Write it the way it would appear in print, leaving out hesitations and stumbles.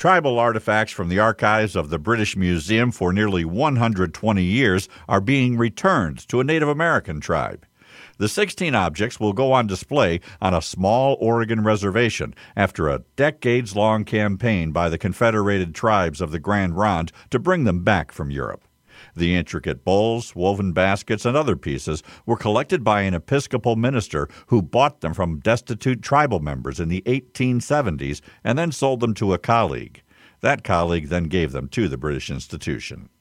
Tribal artifacts from the archives of the British Museum for nearly 120 years are being returned to a Native American tribe. The 16 objects will go on display on a small Oregon reservation after a decades-long campaign by the Confederated Tribes of the Grand Ronde to bring them back from Europe. The intricate bowls, woven baskets, and other pieces were collected by an Episcopal minister who bought them from destitute tribal members in the 1870s and then sold them to a colleague. That colleague then gave them to the British institution.